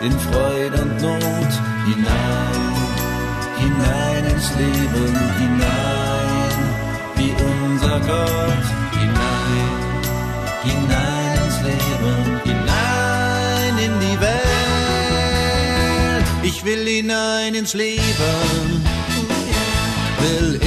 in Freude und Not, hinein ins Leben, hinein, wie unser Gott, hinein ins Leben, hinein in die Welt. Ich will hinein ins Leben, will